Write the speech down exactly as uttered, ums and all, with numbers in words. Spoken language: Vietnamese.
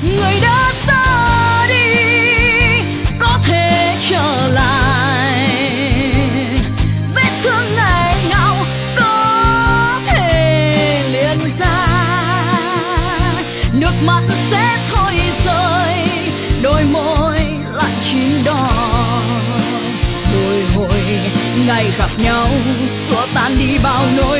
người đã xa đi có thể trở lại, vết thương ngày nào có thể liền ra, nước mắt sẽ thôi rơi, đôi môi lại chín đỏ, bồi hồi ngày gặp nhau xua tan đi bao nỗi